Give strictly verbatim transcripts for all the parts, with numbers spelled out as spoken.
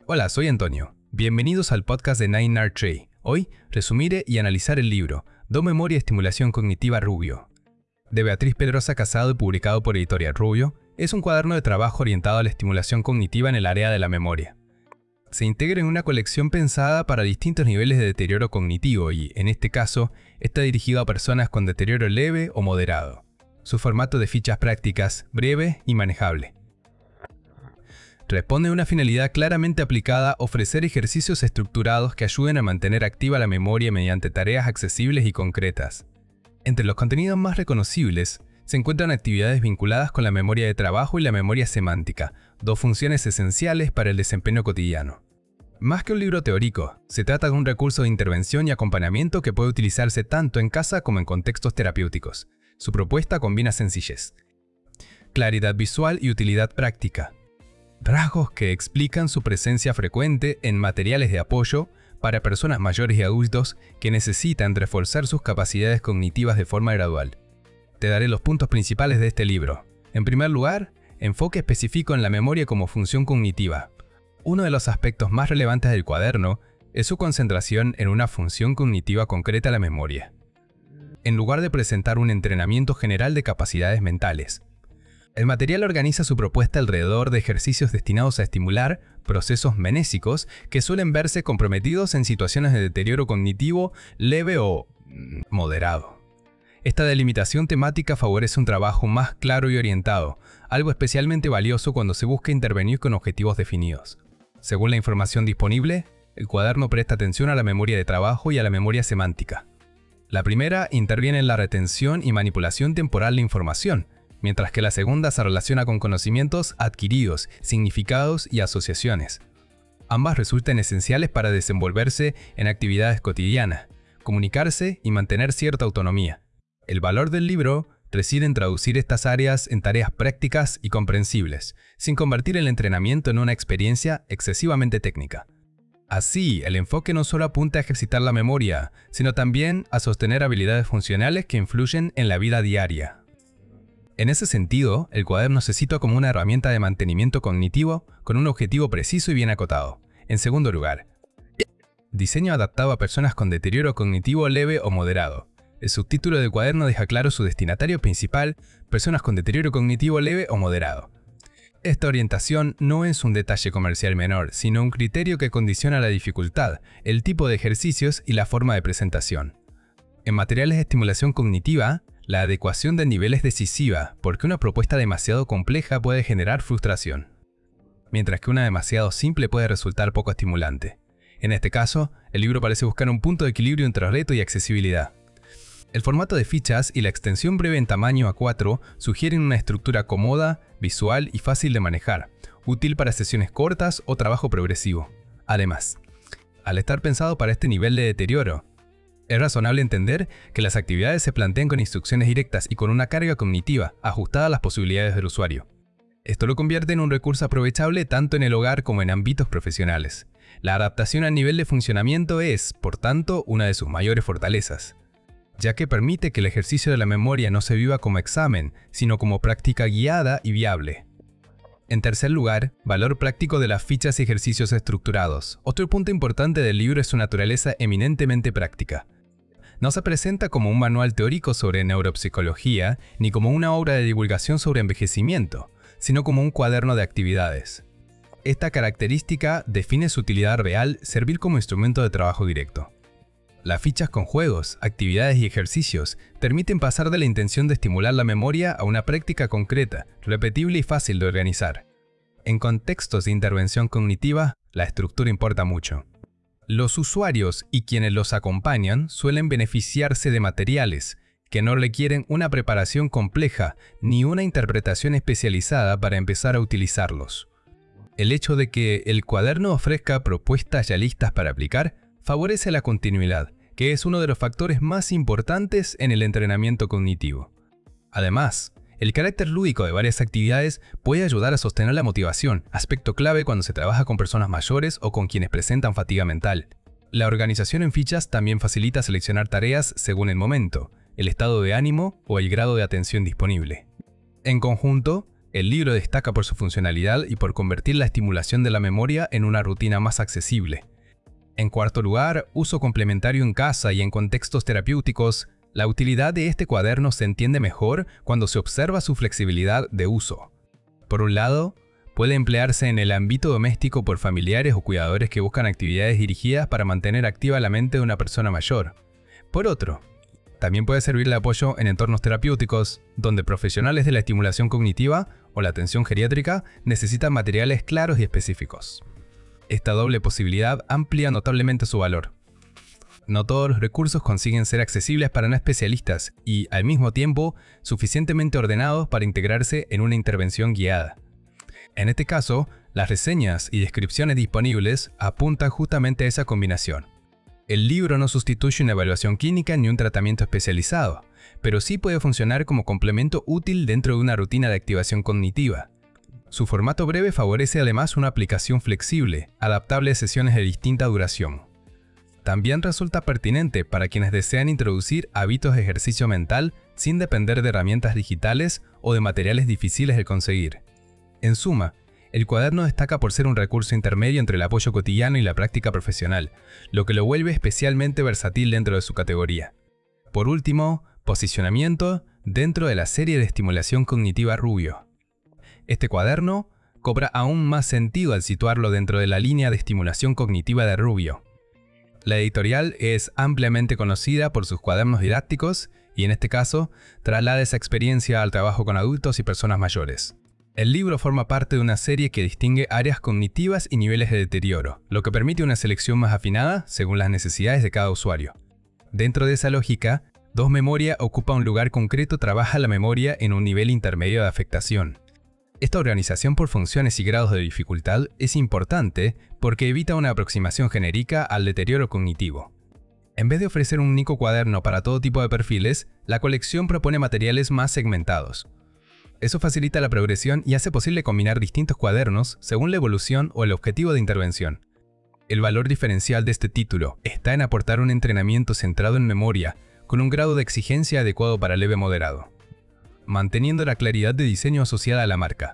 Hola, soy Antonio. Bienvenidos al podcast de Nine R Trey. Hoy resumiré y analizar el libro Do Memoria y Estimulación Cognitiva Rubio, de Beatriz Pedrosa Casado y publicado por Editorial Rubio. Es un cuaderno de trabajo orientado a la estimulación cognitiva en el área de la memoria. Se integra en una colección pensada para distintos niveles de deterioro cognitivo y, en este caso, está dirigido a personas con deterioro leve o moderado. Su formato de fichas prácticas, breve y manejable. Responde a una finalidad claramente aplicada: ofrecer ejercicios estructurados que ayuden a mantener activa la memoria mediante tareas accesibles y concretas. Entre los contenidos más reconocibles, se encuentran actividades vinculadas con la memoria de trabajo y la memoria semántica, dos funciones esenciales para el desempeño cotidiano. Más que un libro teórico, se trata de un recurso de intervención y acompañamiento que puede utilizarse tanto en casa como en contextos terapéuticos. Su propuesta combina sencillez, claridad visual y utilidad práctica, rasgos que explican su presencia frecuente en materiales de apoyo para personas mayores y adultos que necesitan reforzar sus capacidades cognitivas de forma gradual. Te daré los puntos principales de este libro. En primer lugar, enfoque específico en la memoria como función cognitiva. Uno de los aspectos más relevantes del cuaderno es su concentración en una función cognitiva concreta de la memoria, en lugar de presentar un entrenamiento general de capacidades mentales. El material organiza su propuesta alrededor de ejercicios destinados a estimular procesos mnésicos que suelen verse comprometidos en situaciones de deterioro cognitivo leve o moderado. Esta delimitación temática favorece un trabajo más claro y orientado, algo especialmente valioso cuando se busca intervenir con objetivos definidos. Según la información disponible, el cuaderno presta atención a la memoria de trabajo y a la memoria semántica. La primera interviene en la retención y manipulación temporal de información, mientras que la segunda se relaciona con conocimientos adquiridos, significados y asociaciones. Ambas resultan esenciales para desenvolverse en actividades cotidianas, comunicarse y mantener cierta autonomía. El valor del libro reside en traducir estas áreas en tareas prácticas y comprensibles, sin convertir el entrenamiento en una experiencia excesivamente técnica. Así, el enfoque no solo apunta a ejercitar la memoria, sino también a sostener habilidades funcionales que influyen en la vida diaria. En ese sentido, el cuaderno se sitúa como una herramienta de mantenimiento cognitivo con un objetivo preciso y bien acotado. En segundo lugar, diseño adaptado a personas con deterioro cognitivo leve o moderado. El subtítulo del cuaderno deja claro su destinatario principal: personas con deterioro cognitivo leve o moderado. Esta orientación no es un detalle comercial menor, sino un criterio que condiciona la dificultad, el tipo de ejercicios y la forma de presentación. En materiales de estimulación cognitiva, la adecuación del nivel es decisiva, porque una propuesta demasiado compleja puede generar frustración, mientras que una demasiado simple puede resultar poco estimulante. En este caso, el libro parece buscar un punto de equilibrio entre reto y accesibilidad. El formato de fichas y la extensión breve en tamaño A cuatro sugieren una estructura cómoda, visual y fácil de manejar, útil para sesiones cortas o trabajo progresivo. Además, al estar pensado para este nivel de deterioro, es razonable entender que las actividades se plantean con instrucciones directas y con una carga cognitiva ajustada a las posibilidades del usuario. Esto lo convierte en un recurso aprovechable tanto en el hogar como en ámbitos profesionales. La adaptación al nivel de funcionamiento es, por tanto, una de sus mayores fortalezas, ya que permite que el ejercicio de la memoria no se viva como examen, sino como práctica guiada y viable. En tercer lugar, valor práctico de las fichas y ejercicios estructurados. Otro punto importante del libro es su naturaleza eminentemente práctica. No se presenta como un manual teórico sobre neuropsicología, ni como una obra de divulgación sobre envejecimiento, sino como un cuaderno de actividades. Esta característica define su utilidad real: servir como instrumento de trabajo directo. Las fichas con juegos, actividades y ejercicios permiten pasar de la intención de estimular la memoria a una práctica concreta, repetible y fácil de organizar. En contextos de intervención cognitiva, la estructura importa mucho. Los usuarios y quienes los acompañan suelen beneficiarse de materiales que no requieren una preparación compleja ni una interpretación especializada para empezar a utilizarlos. El hecho de que el cuaderno ofrezca propuestas ya listas para aplicar favorece la continuidad, que es uno de los factores más importantes en el entrenamiento cognitivo. Además, el carácter lúdico de varias actividades puede ayudar a sostener la motivación, aspecto clave cuando se trabaja con personas mayores o con quienes presentan fatiga mental. La organización en fichas también facilita seleccionar tareas según el momento, el estado de ánimo o el grado de atención disponible. En conjunto, El libro destaca por su funcionalidad y por convertir la estimulación de la memoria en una rutina más accesible. En cuarto lugar, uso complementario en casa y en contextos terapéuticos. La utilidad de este cuaderno se entiende mejor cuando se observa su flexibilidad de uso. Por un lado, puede emplearse en el ámbito doméstico por familiares o cuidadores que buscan actividades dirigidas para mantener activa la mente de una persona mayor. Por otro, también puede servir de apoyo en entornos terapéuticos, donde profesionales de la estimulación cognitiva o la atención geriátrica necesitan materiales claros y específicos. Esta doble posibilidad amplía notablemente su valor. No todos los recursos consiguen ser accesibles para no especialistas y, al mismo tiempo, suficientemente ordenados para integrarse en una intervención guiada. En este caso, las reseñas y descripciones disponibles apuntan justamente a esa combinación. El libro no sustituye una evaluación clínica ni un tratamiento especializado, pero sí puede funcionar como complemento útil dentro de una rutina de activación cognitiva. Su formato breve favorece además una aplicación flexible, adaptable a sesiones de distinta duración. También resulta pertinente para quienes desean introducir hábitos de ejercicio mental sin depender de herramientas digitales o de materiales difíciles de conseguir. En suma, el cuaderno destaca por ser un recurso intermedio entre el apoyo cotidiano y la práctica profesional, lo que lo vuelve especialmente versátil dentro de su categoría. Por último, posicionamiento dentro de la serie de estimulación cognitiva Rubio. Este cuaderno cobra aún más sentido al situarlo dentro de la línea de estimulación cognitiva de Rubio. La editorial es ampliamente conocida por sus cuadernos didácticos y, en este caso, traslada esa experiencia al trabajo con adultos y personas mayores. El libro forma parte de una serie que distingue áreas cognitivas y niveles de deterioro, lo que permite una selección más afinada según las necesidades de cada usuario. Dentro de esa lógica, Dos Memoria ocupa un lugar concreto, trabaja la memoria en un nivel intermedio de afectación. Esta organización por funciones y grados de dificultad es importante porque evita una aproximación genérica al deterioro cognitivo. En vez de ofrecer un único cuaderno para todo tipo de perfiles, la colección propone materiales más segmentados. Eso facilita la progresión y hace posible combinar distintos cuadernos según la evolución o el objetivo de intervención. El valor diferencial de este título está en aportar un entrenamiento centrado en memoria, con un grado de exigencia adecuado para leve moderado, manteniendo la claridad de diseño asociada a la marca.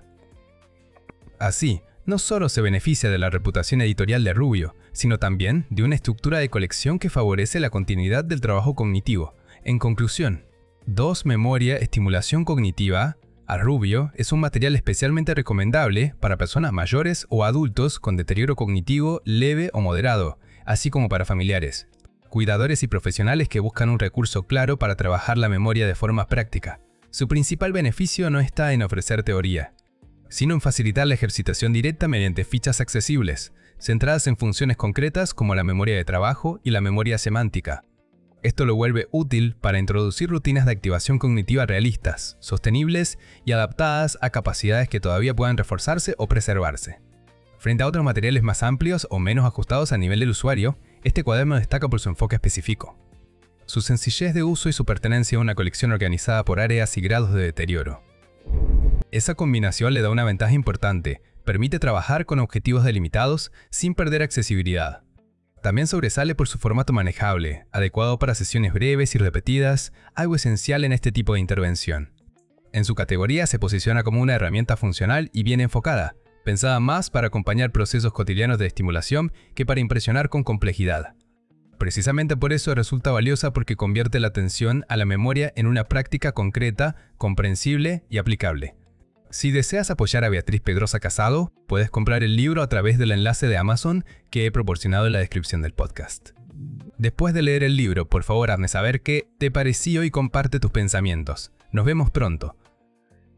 Así, no solo se beneficia de la reputación editorial de Rubio, sino también de una estructura de colección que favorece la continuidad del trabajo cognitivo. En conclusión, Dos Memoria Estimulación Cognitiva a Rubio es un material especialmente recomendable para personas mayores o adultos con deterioro cognitivo leve o moderado, así como para familiares, cuidadores y profesionales que buscan un recurso claro para trabajar la memoria de forma práctica. Su principal beneficio no está en ofrecer teoría, sino en facilitar la ejercitación directa mediante fichas accesibles, centradas en funciones concretas como la memoria de trabajo y la memoria semántica. Esto lo vuelve útil para introducir rutinas de activación cognitiva realistas, sostenibles y adaptadas a capacidades que todavía puedan reforzarse o preservarse. Frente a otros materiales más amplios o menos ajustados a nivel del usuario, este cuaderno destaca por su enfoque específico, su sencillez de uso y su pertenencia a una colección organizada por áreas y grados de deterioro. Esa combinación le da una ventaja importante, permite trabajar con objetivos delimitados sin perder accesibilidad. También sobresale por su formato manejable, adecuado para sesiones breves y repetidas, algo esencial en este tipo de intervención. En su categoría se posiciona como una herramienta funcional y bien enfocada, pensada más para acompañar procesos cotidianos de estimulación que para impresionar con complejidad. Precisamente por eso resulta valiosa porque convierte la atención a la memoria en una práctica concreta, comprensible y aplicable. Si deseas apoyar a Beatriz Pedrosa Casado, puedes comprar el libro a través del enlace de Amazon que he proporcionado en la descripción del podcast. Después de leer el libro, por favor hazme saber qué te pareció y comparte tus pensamientos. Nos vemos pronto.